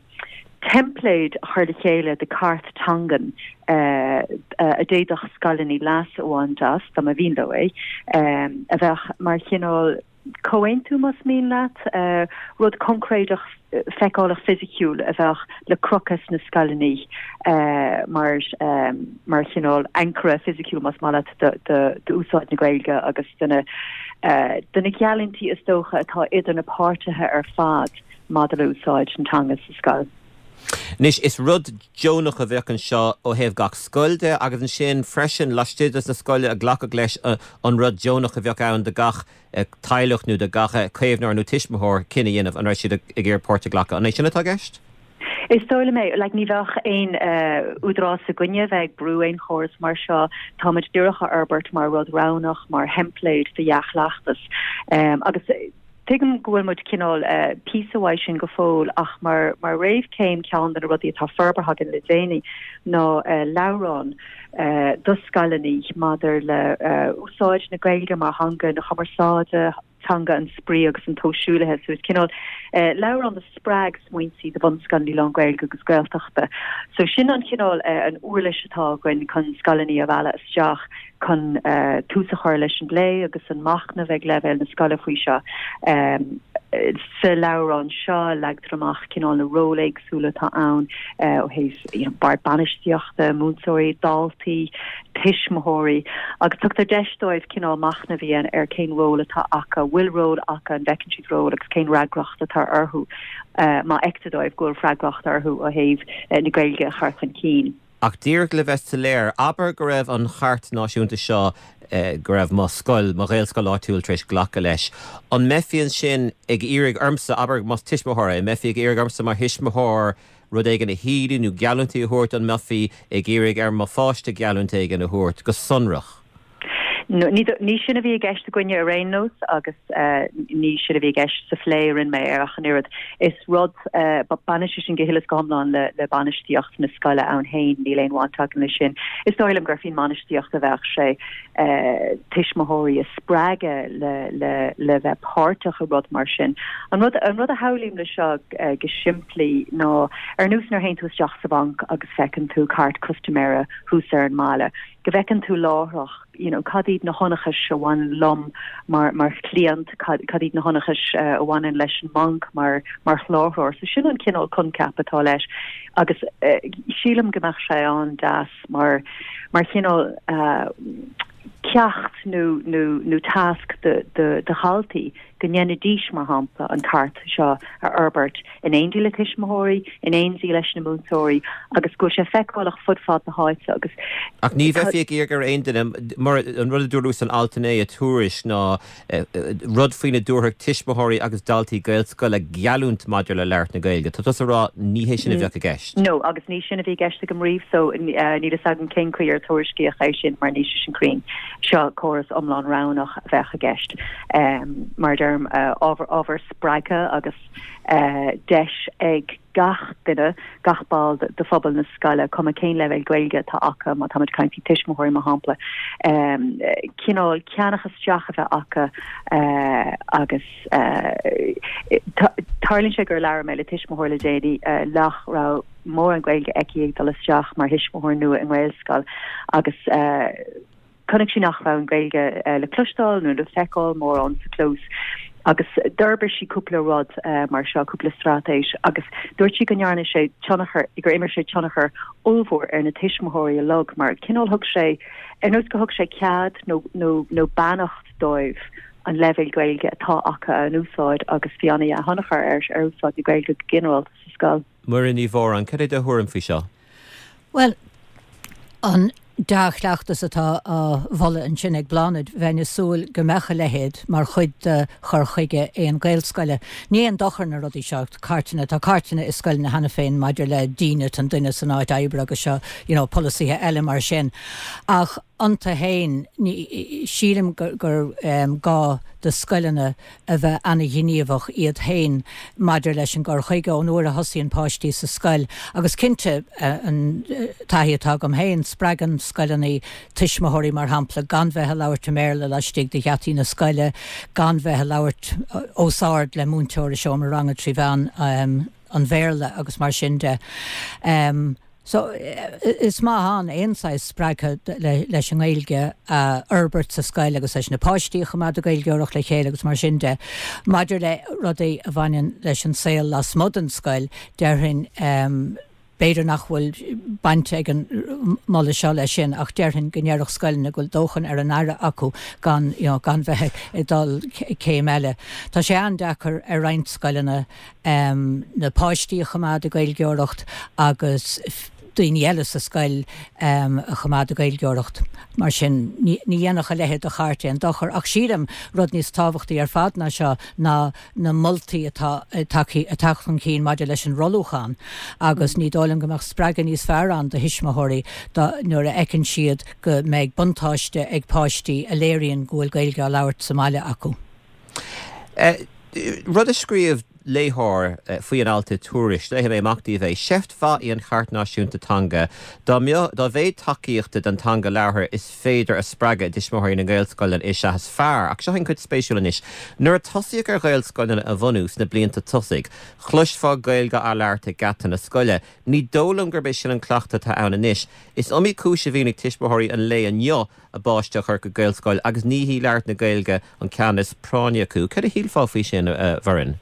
template harde chéile de cart tangan uh, uh, a déadach scalaní las óan das am a bhín le um, a bheith mar chinál cohaintú mas mín leat uh, rud concréidech feicáach fysiciúil a bheith le crocas na scalaní uh, mar um, mar chinál ancra fysiciúil mas malat de, de, de úsáid na Gaeilge agus duna uh, duna gealintí is dócha atá idir na páirtethe ar fad madal úsáid an tangas sa scal. Nis is rud Jonach a bheith an seo ó heh gach scoilde agus an sin freisin lastiad as na scoile a ghlacha leis an rud Jonach a bheith ann de gach taileach nó de gacha céimhnar nó tiismithór cinenne dhéanamh an raisiad a ggéir pórta ghlacha. An é sinna tá gceist? Is stoile mé like ní bheith ein údrá sa gunne bheith brú ein choras mar seo táid dúracha Herbert mar rud ránach mar hempléid de jaachlachtas um, agus Tigam gwilmud kinol uh, písa sin go fól ach mar mar raibh céim cean den rudí tá ferber hagin le déine nó uh, Lauron uh, duscalaní madidir le uh, úsáid na gailge mar hanga na chamarsáide tanga an spree agus an tosúlathe so kinol uh, Lauron the sprags muinsi de von scanlí long gailge agus gailtachta so sin an kinol uh, an uirleisitá gwen kan scalaní a bhela isteach kan uh, túsa chuir leis an blé agus an machna bheith level na scala faoi seo um, sa Lauron seo leagdramach cinál na rólaigh súla tá ann ó héis bar banisteochta múnsóirí daltaí tiismóirí agus tuachtar deisdóibh cinál machna bhíon ar cén róla tá acha bhfuil ród acha an Becanshid Road agus cén ragrachta tá orthú uh, má ectadóibh gúil freagrachta orthú ó héh uh, na gailge charchan cín. Ach dír le bheith sa léir, aber go raibh an chart náisiúnta seo uh, go raibh má scoil, má réalscoil áitiúil treis ghlacha leis. An mefion sin ag iarraig armsa aber más tiismóthra, mefi ag iarraig armsa mar hismóthir rud éigen na hídí nó gealúntaí a thuirt an mefi ag iarraig ar má fáiste gealúnta éigen na thuirt, go sonrach. No, ní ní sinna bhí gceist goine a rénos agus uh, ní sinna bhí gceist sa phléir in mé ar achan irid is rud uh, banis sin gohilas gomláin le le banistíocht na scoile ann hain ní léon bhaintach na sin is dóilm gur fin banistíocht a bheith sé uh, tiismóirí is spráige le le le bheith páirteach a rud mar sin an rud an rud a haulím le seo uh, go siimplí nó ar nús nar hain túisteach sa bank agus fecinn tú cart customera hús ar an mála go bhecinn tú láthach you know cadid na honachas one lom mar mar client cadid na honachas uh, one in leis monk mar mar chlór so sin an kinol kun capital leis agus uh, sílam gemach sé an das mar mar kinol uh, ceacht nu nu nu task de de de halti gannne díis mar hampa an cart seo ar Herbert in éon le tiismóirí in éon sí leis na múnsóirí agus go sé feicáilach fudfad na háite agus ach ní bheith fiag ar aon duine mar an rud dúrús an altané a túris ná rud faoine dúthach tiismóirí agus daltaí gailscoil le gealúnt maidir le leart na gailge tá tus rá ní hééis sinna bheith a gceist no agus ní sinna bhí gceiste go riomh so ní a sagan cén chuir tuairiscí a chaid sin mar ní sin crin seo choras omláin ránach a bheith a gceist um, mar derm uh, over over spraike agus uh, deis ag gach duine gachbal de, de fphobal na scoile cum a céin level gailge tá acha má táid caiintí tiismóirí má hampla um, cinál ceannachas teach a bheith acha uh, agus uh, tarlinn sé gur leir mé le tiismóir le déine uh, lech rá mór an gailge eici ag dal isteach mar hismóir nua an Gaelscoil agus uh, Connig sin nach ra an gailge uh, le clustal nó le feicáil mór an sa clós agus d'urber si cúpla rod uh, mar seo cúpla stratéis agus dúirt si gannearna sé tionachar i gur immer sé tionachar olmhór ar na tiismóirí a log mar cinál thug sé ar nós go thug sé cead nó nó nó bannacht dóibh an level gailge atá acha an úsáid agus fianna a hanachar ar ar úsáid i gailge general sa scoil. Mar in ní bhór an cad é de thuirm fi seo? Well, an Dáachleachtas atá a bhla an sin ag blanad bheith súil go mecha lehéad mar chuid chur chuige éon Gaelscoile. Ní an dochar na rudí seocht cartainna tá cartainna is scoil na hena féin maidir le díine an duine san áid ebre agus seo you know, policíthe eile mar sin. Ach anta hain sílim gur, gur um, gá de scoilena a bheith anna gníomhach iad hain maidir leis an gur chuige ó nuair a hosíon páistí sa scoil agus cinnte uh, an uh, taithe gom hain spragan scoilení tiismóirí mar hampla gan bheitthe labhairt méle leistigh de cheatí na scoile gan bheitthe labhairt ósáard le múnteir seo mar ranga trí bhean um, an bhéirle agus mar sin de. Um, So is má an éonáid spreiche leis an gailge uh, Herbert sa scoile agus leis na páistí go mad a gailgeoch le chéile agus mar sin de. Maidir le rudaí a bhain leis an saoil las mod an scoil deirhin um, beidir nach bhfuil bainte ag an molla seo lei sin ach deirhin gnéarach scoilna ghfuil dóchan ar an aire acu gan, you know, gan bheith i dal céim eile. Tá sé an dechar ar roinnt scoilena um, na páistí go mad a gailgeoracht agus daoine eile sa scoil um, a chamad a gailgeoracht mar sin ní dhéanach a lehéad a cháirte an dochar ach síram rud níos tábhachtaí ar fad na seo ná na multaí atá a tachan cín maidir leis an rolúchan agus ní dálam gomach spreagan níos fear an de hismóirí nuair a ecinn siad go méid buntáiste ag páistí a léiríonn gúil gailge a labhairt Somália acu. Uh, Rud a scríomh léthir uh, faoi an alta túris, le mé amachtaí bheith seft fa í an chart náisiúnta tanga. Dá bhéad takeíochta den tanga leathair is féidir a spraga dismóirí na gaelscoilen is se has fearr, ach seoinn chud spéisiúil inis. Nuair a tosaigh ar gaelscoilen a bhunús na blianta tosaigh, chluis fá gaelga á learta gatan na scoile, ní dólam gur béis sin an cleachta tá ann inis. Is omí cúis a bhínig tismóirí an lé an jo a báisteach ar go gaelscoil, agus ní hí leart na gaelga an canis práine acu. Cad a híl fá faoi sin uh, bharin?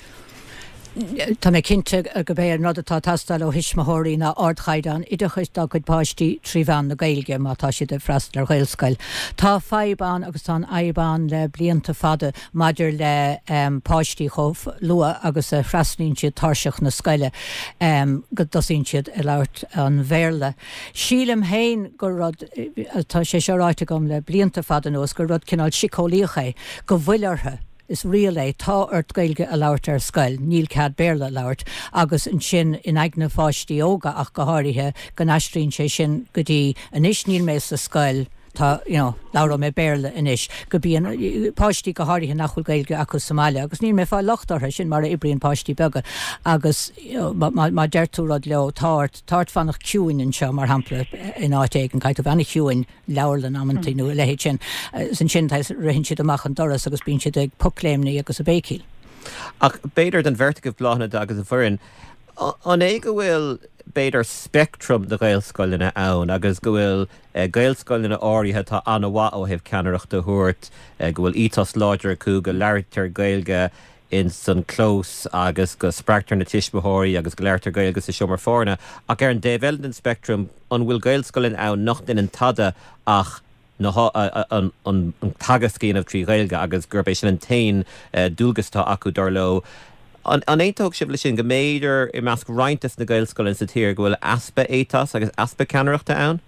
Tá mé cinnte go béir nod atá tastal ó hisismathirí na ardchaidan idechas dá chud páistí tríbhan na gailge má tá si de freistal ar gailscail. Tá fáibán agus tá aibán le blianta fada maidir le um, páistí chof lua agus a freisnín siad tarseach na scaile um, go dosín siad i leirt an bhéirle. Sílim héin gur rud tá sé seráite gom le blianta fada nós gur rud cinál sicólíocha go bhfuilartha is rialé tá ort gailge a lauert ar scail, níl cad béirle lauert, agus an sin in aigna fáistí óga ach go háirithe gan aistrín sé sin go dtí an is níl mé sa scail tá, you know, laura mé béirle inis, go bí an páistí go háirithe nachhfuil gailge acu Somália, agus níl mé fá lochtartha sin mar a ibríon páistí bega, agus you know, má deirtúrad leo táirt, táirt fannach ciúin in seo mar hampla in áiteig an caiitú bhena ciúin leabharla amantí nó lehéid sin, san sin tais rihin siad amach an doras agus bín siad ag pucléimní agus a bécíl. Ach beidir den vertigh blána agus a bhuirin, an é go bhfuil beidir spectrum de gaelscoiline ann, agus go bhfuil uh, gaelscoiline áirithe tá anna bha ó hebh ceannaireacht a thuairt, uh, go bhfuil ítas láidir acu go leirtar gailge in san clós agus go sprachtar na tismothirí agus go leirtar gailge sa siomar fórna, ach ar an déhheilden spectrum an bhfuil gaelscoiline ann nach in an tada ach na an an tagas cíanamh trí gailge agus gurbééis sin an tain uh, dúlgastá acu darló. An éontóg sibh lei sin go méidir i measc rointas na gaelscoilen sa tír go bhfuil aspa étas agus aspa ceannaireachta ann?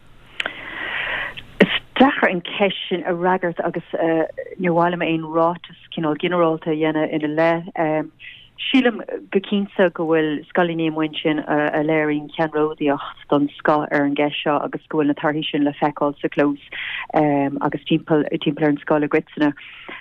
Dachar an ceisisin a ragart agus uh, níorháile é on rátas cinál generalta dhéana ina le. Um, Sílam go cínsa go bhfuil scalaíon muin sin a léirín ceanródaíocht don sca ar an gceis seo agus go bhfuil na tarthaí sin le feicáil sa clós um, agus timppel timppla an scála gritsanna.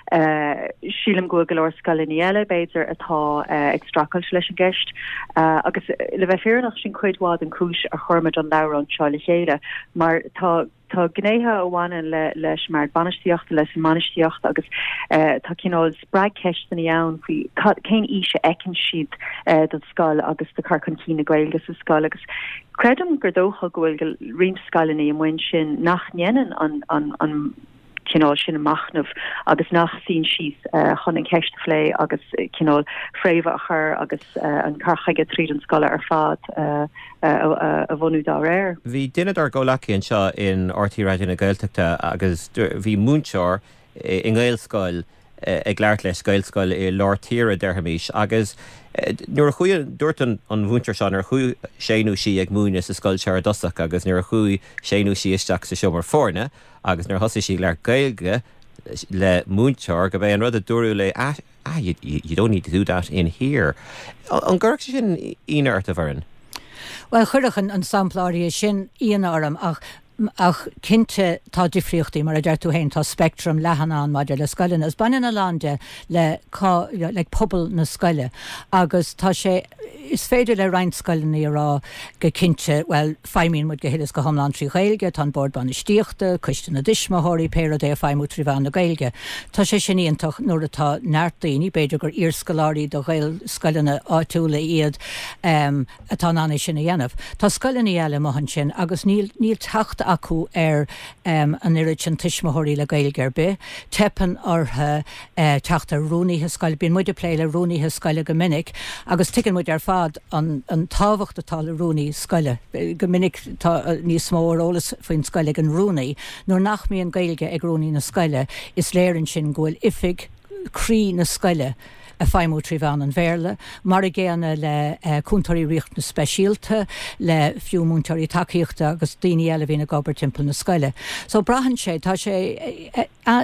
Uh, Sílam go go leir scalaí eile béidir atá uh, ag stracail leis an gceist uh, agus le bheith fearnach sin chuidhád an cúis a churmad an leabhar an seo le chéile, mar tá Tá gnéthe óhhaine le leis mar banistíocht leis an manistíocht agus uh, tá cinál sppraig ceistan í ann faoi cén ise ecin siad uh, don scail agus de carcontína gailge sa scail agus credum gur dócha go bhfuil riomh scalaí an muin sin nach nnéan an an an cinál sin amachnamh agus nach sin síos uh, chun an ceiste phlé agus uh, cinál fréimh a chur agus uh, an carchaige tríd an scoile ar fad uh, uh, a bhunú dá réir. Bhí duine ar ggólaí an seo in R T Radio na Gaeltachta agus bhí múnseir in gaelscoil ag leart leis gaelscoil i láirtíre deirhamís agus nuair a chuí dúirt an bhúntear seán ar chuú séanú sí ag múine sa scoil sear dosach agus nuair a chuí séanú sí isteach sa siomar fórne agus nuair thosa sí lear gailge le múntear go bheith an rud a dúrú le ah, ah you, you, you don't need to do that in here. An gurach sin íart a bharin? Well, chuirichan an sampláirí sin íon orm ach ach cinnte tá difriochtaí mar a deirtú héin tá spectrum lehanán maidir le scoilen as banan na lande le cá le pobl na scoile agus tá sé is féidir le rein scoilenaí rá go cinnte well feimín mud go héiles go thomláin trí gailge tá bord banistíochta cuiste na dismathirí péad é feimú trí bhean na gailge. Tá sé sin íontach nuair atá neartdaoine beidir gur irscoláirí do gail scoilena áitiúla iad um, atá nána sin a dhéanamh. Tá scoilenaí eile mohan sin agus níl níl tacht acu ar um, an irid an tismathirí le gailgear be, tepan ortha uh, teachta rúníthe scoil, bíon muide pléile rúníthe scoile go minic, agus tuigeann muid ar fad an, an tábhacht atá le rúnaí scoile. Go minic tá uh, níos smó rólas faoin scoile an rúnaí, nuair nach míon gailge ag rúnaí na scoile, is léirann sin ghfuil ifig crí na scoile a feimú trí bhean an bhéirle, mar a ggéanna le uh, cúntarí riocht na speisialta, le fiú múntarí takeíochta agus daoine eile bhína gobar timppla na scoile. So brahan sé, tá sé uh, uh,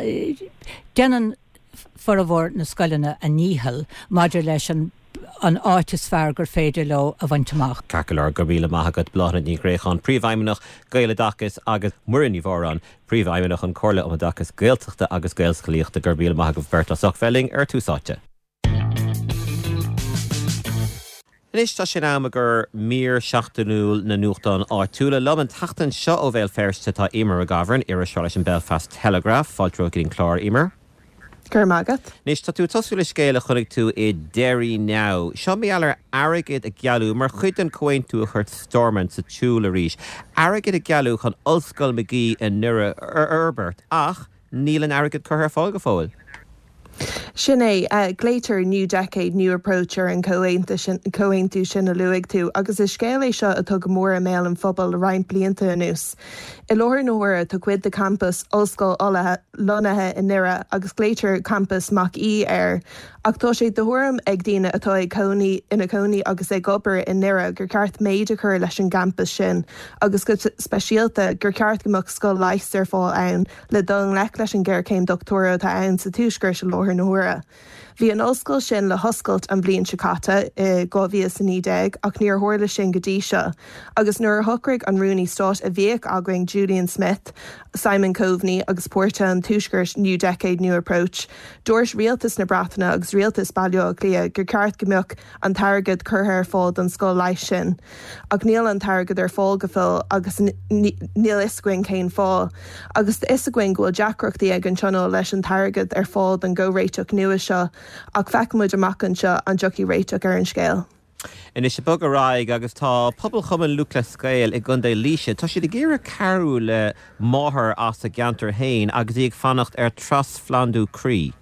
déanaan for a bhór na scoilena a níhal, maidir leis an an áitis fear gur féidir le a bhainteach. Cacalar go bhíle maithagad blana ní gréchan príomhaimeach gaile dachas agus muirí bhórán príomhaimeach an corla am dachas gailteachta agus gailscalíochta gur bhíle maithagad bhirtasach felling ar túsáte. Is tá sin am gur mír seachtainúil na nuachtain áitiúla lom an tachtain seo ó bhéil ferste tá imar a gabhairn ar a seo leis an Belfast Telegraph, fáiltro gin clár imar. Gur mágad. Nis tá tú tosúla scéile chunig tú i Derry now. Seo mé allar airgid a gealú mar chuid an coin tú a chuirt stormant sa túla ríis. Airgid a gealú chun Ulscoil McGee in nura ar Herbert ach níl an airgid chuir fáil go fáil. Sinné uh, Glater New Decade New Approacher an cohaintú sin a luig tú, agus is scéala seo atá go mór a méil an phobal le rainn blianta anús. I láthir nóra tá cuid de campus Ulscoil Olathe lonathe in nire agus Glater campus Mac í air, ach tá sé dohuam ag daoine atá ag cónaí ina cónaí agus ag obair in nire gur ceart méid a chur leis an campus sin, agus go speisialta gur ceart gomach scoil Leicester fáil ann le don lech leis an ggéir céim doctóra tá ann sa túsgur se láthir nóra. Bhí an osscoil sin le hoscailt an bblion sicata i go bhí san nídéag ach níor thuirla sin go dtí seo, agus nuair a thucraigh an Rooney Stott a bhíoh againn Julian Smith, Simon Coveney agus Porta an túisgurt New Decade New Approach, dúirt rialtas na Breataine agus rialtas bailio a clia gur ceart gombeoch an targad curtha ar fáil don scoil leiis sin. Ach níl an targad ar fáil go fil agus níl iscuin céin fáil, agus is acuin ghfuil deacrochtaí ag an tionól leis an targad ar fáil don go réiteach nua seo, ach feicmuid amach an seo an jockey réiteach ar an scéal. In is se bug aráig agus tá pobl chuman luc le scéil i gundé líise, tá siad géire carú le máthair as a geantar hain agus ag fannacht ar tras flandú crí.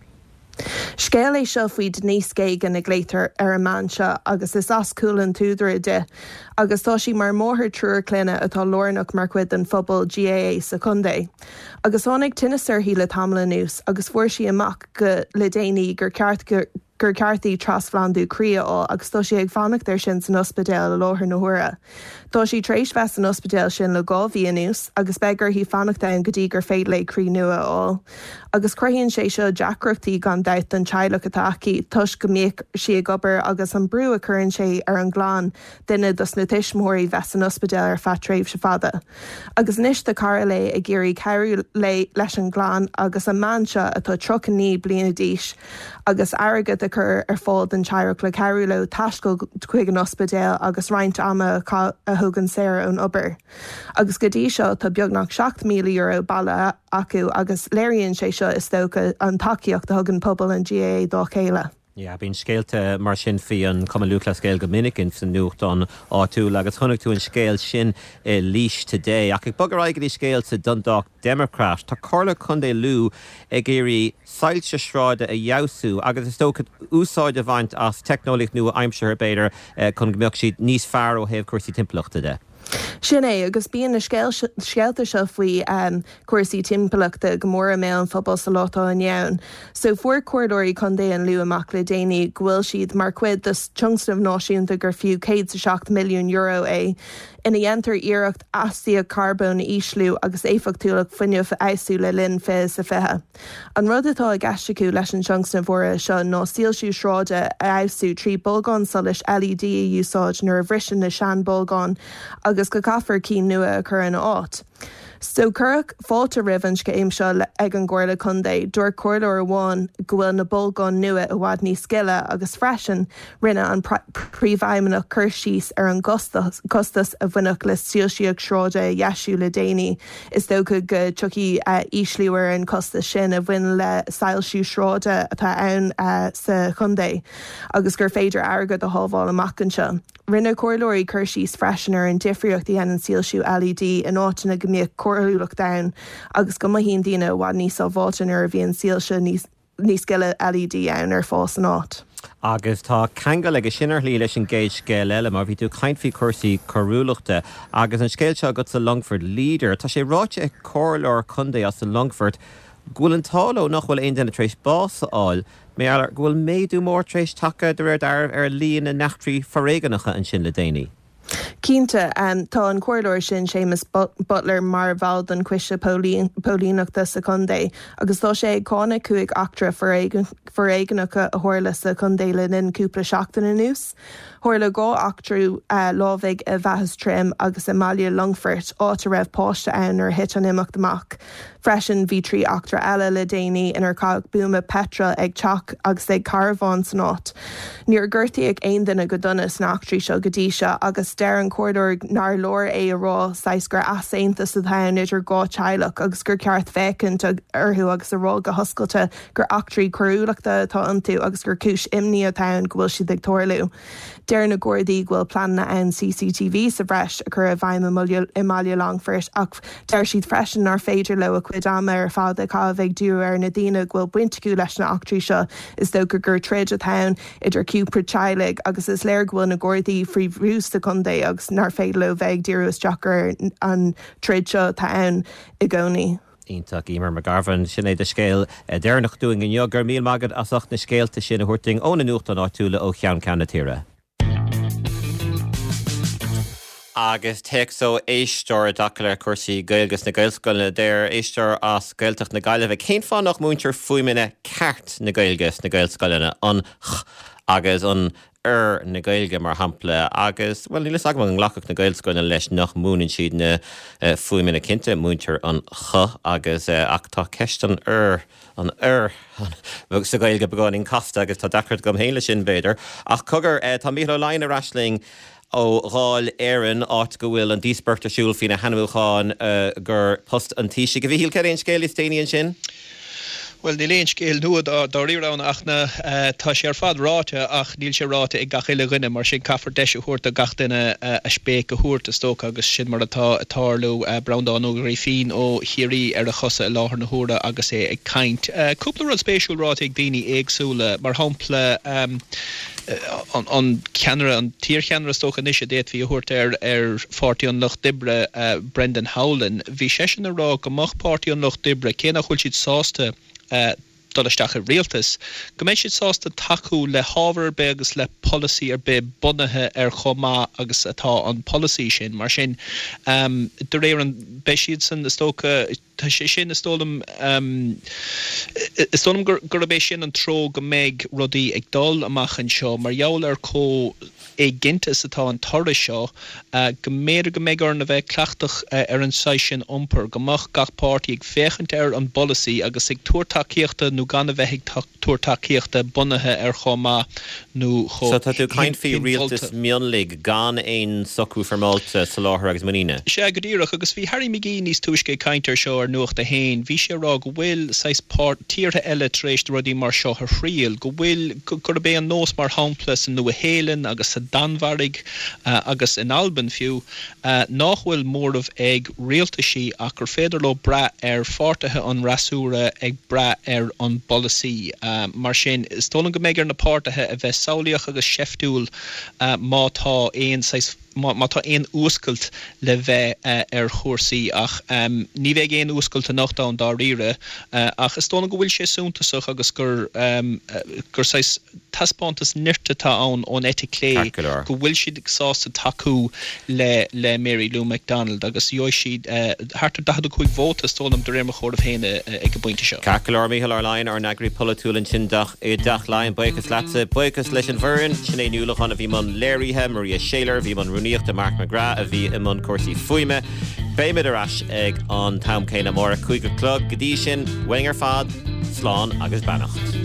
Scéal é seo faoi Denise Gagan na Glater ar an man seo agus is as coolan túdra de, agus tá sí mar mórthir trúr cléine atá lornach mar cuid an phobal G A A sa chundé. Agus tháinig tinnisir hí le tamla nús agus fuair sí amach go le déanaí gur ceart gur gur ceartaí tras flandú cria ó agus tá sí ag fannacht ar sin san ospidéal le láthir na huaire. Tá sí tréis fest an ospidéal sin le gá bhíonús agus begur hí fannachta an gotí gur féad le crí nua á. Agus croíonn sé seo deacrochtaí gan dait an teilech atáí tuis go méoch si ag obair agus an brú a churann sé ar an gláán duine dus na tuismóirí bheits an ospidéal ar fatréimh se fada. Agus níos de cara le a géirí ceirú le leis an gláán agus an man seo atá trochaní bliana díis agus airgad a chur ar fáil den teirech le ceirú le taiscail chuig an ospidéal agus roinnt ama a thugann séir ón obair. Agus go dtí seo tá beagnach seacht míle euro balla acu agus léironn sé seo is tócha an takeíocht a thugann pobl an G A A dá chéile. Ja, bín scéalte mar sin fí an cum luúla scéil go minicin san nuacht an áú agus thunig tú an scéil sin i líis today. Ach ag bag aigad í scéil sa Dundalk Democrat, tá Carla chundé lú ag géirí sailte sráide a jausú agus is tócha úsáid a bhaint as technolaigh nua aimseir beidir chun gmeoch siad níos fearr ó héamh cuasaí timpeachta de. Sin é agus bíon na scéalta seo faoi um, cuasaí timpachta go mór mé an phobal sa látá an jeann. So fuair cuairdóirí chundé an lu amach le déanaí ghfuil siad mar cuid dus Tungstamh náisiúnta gur fiú céad sa seacht milliún euro é ina dhéantar iireacht así carbón íslú agus éfachtuach fuinneamh eisú le linn fé sa fethe. An rud atá ag eisticiú leis an Tungstamh mhóra seo nó síalsú sráide a eisú trí bolgán sa leis L E D a úsáid nuair a bhrisin na sean bolgán agus go caafar cí nua a chur an áit. So curach fáilte rihann go aim seo ag an gcuirla chundé, dúir cuirleir amháin go bhfuil na bolgán nua a bhhad níos sciile agus freisin rinne an príomhhaimneach cur síos ar an costas a bhainach le síalsíoach sráide dheisiú le déanaí. Is dócha go tuí íslúir an costas sin a bhain le sailsiú sráide atá ann sa chundé, agus gur féidir airgad a hábháil amach an seo. Rinne cuirlóirí cur síos freisin ar an difriúcht í an síalsiú L E D in áitina go mbeadh cuirlúach dain agus go maithíon daoine bhhad níos sábháiltear ar bhíon síalse níos sciile L E D ann ar fás an áit. Agus tá cheangal agus sinar lí leis an géid scéil eile mar bhí tú caintfí cuasaí choirúlaachta agus an scéil seo go sa Longford Leader. Tá sé ráite ag cóirleir chundé as sa Longford ghfuil an tála nach bhfuil aon denna trééis bása áil, mé ghfuil méadú mór trééis take de réir dar ar líon na nachtrií forréiganacha an sin le déanaí. Cínta um, tá an cuairleoir sin Seamus Butler mar bhall don cuise pólíneachta sa Condé, agus tá sé ag cána cuaig actra for éigeannacha a thuirla sa Condé le in cúpla seachtain in nús. Thuirla gá actrú uh, lámhaigh a bheithas trim agus Amalia Longford áit a raibh páiste ann ar hit an imeacht amach. Freisin bhí trí actra eile le déanaí inar cag buama Petra ag teach agus ag carabhán san áit. Níor ggurtaí ag aon duine go donna sna actrí seo go dtí seo agus deir an cuairleoir nar leor é a rá sais gur asaonanta sa bhain idir gá teaghlach agus gur ceart fécint orthú agus a rá go hoscailte gur actrí choúlaachta tá antú agus gur cúis imní a town go bhfuil siad ag toirliú. Deir na Gordaí ghfuil planna an C C T V sa bhreis a chur a bhaim Amalia Longford ach deir siad freisin ar féidir le a cuid ama ar fád a cabhaigh dú ar na daine ghfuil buinticiú leis na actrí seo is dó gur gur trid a town idir cúpra teaghlaigh agus is léir ghfuil na Gordaí frí bhrús de Condé agus nar féad le bheith díús Jackar an trid seo town i gcónaí. Ítach Emer McGarvan sinné de scéil déirnach dúing in jogur míl magad asach na scéalta sin a thuirting óna nuachta an áitiúla ó cheann ceanna tíre. Agus teach so éisteir dacair cuasaí gailgus na gailscoilna déir éisteir as gailteach na gaiileh cén fá nach múintear fuimine ceart na gailgus na gailscoilna an ch agus an ar na gailge mar hampla agus well ní ag an ghlachach na gailscoilna leis nach múnin siad na uh, fuimine cinnte múintear an ch agus uh, ach tá ceistan ar an ar bhg sa gailge begáin casta agus tá dacart gom héile sin béidir ach cogur uh, tá míle lein a rasling ó ráil éan áit go bhfuil an díosperta siúil fina Hanúilcháin uh, gur post an tíise go bhíhíil ceir scéil is daoine sin? Well, ní léon scéil nuad dá ríomhrán ach na tá sé ar fad ráte ach níl sé ráte ag gach ile rinne mar sin caafar deise thuirt a gach duine a spéic go thuirt a stóca agus sin mar atá atálú Browndown ó réifín ó chiaí ar a chosa i láthair na thuaire agus é ag caint. Cúpla rud spéisiúil ráte ag daoine éagsúla mar hampla um, an, an ceanara an tíorcheanara stócha níos a déit bhí thuirt ar ar fáirtí an Loch Dibre uh, Brendan Howlin. Bhí sé sin a rá go mach pártí an Loch Dibre cé nach chuil siad sásta Uh, dolisteach a réaltas. Go méid siad sásta taú le hábhar be agus le policy ar be bunathe ar chomá agus atá an policy sin mar sin um, de réir an be siad san stócha tá sé sin istólam um, istólam gur gur bé sin an tro go méid rudaí ag dul amach an seo mar jaall ar có é gintas atá an torra seo uh, go méir go méid ar na bheith cleachtach uh, ar an sais sin iompar gomach gach pártaí ag féchant ar an policy agus ag tuairtaíochta nó gan a bheith ag tuairtaíochta bunathe ar chomá nó cho. So tá tú caint fí rialtas mionlig gan éon socú formáilte sa láthair agus maníine? sé go dtíreach agus bhí Harry McGee níos túisce caintear seo ar nuacht a héin. Bhí sé rá go bhfuil seis tíortha eile tréis rudí mar seo ar chrial, go bhfuil gur bé an nós mar hamplas an nua hélan agus a danmharig uh, agus in Alban fiú uh, nachhfuil mórmh ag rialtaí ach gur féidir le bra ar fáirtathe an rasúra ag bra ar an policy uh, mar sin is tólan go méid ar na páirtathe a bheith saolaíoch agus seftúil uh, mátá éon seis má tá éon úscailt le bheith uh, ar chósaí ach um, ní bheith éon úscailt a nachta an dá riire uh, ach is tóna go bhfuil sé súntasach agus gur um, uh, gur seis taspántas nirtatá ann ón eticlé go bhfuil siad ag sásta taú le, le Mary Lou McDonald agus dheois siad uh, hartar dahad chuig bhótas tólam do réime chóir héine uh, ag go buinte seo. Cacalar Mícheál ar lein ar nagri polatúlan sin dach é dach lein buchas lása buchas leis an bheireann sin é nuúlachan a bhí man léirithe Maria Shaler bhí man Rúníocht a Mark McGrath a bhí imon cuasaí fuime béimiid arás ag an tam céine mór chuig go clog go dtí sin weing ar fad slán agus beannacht.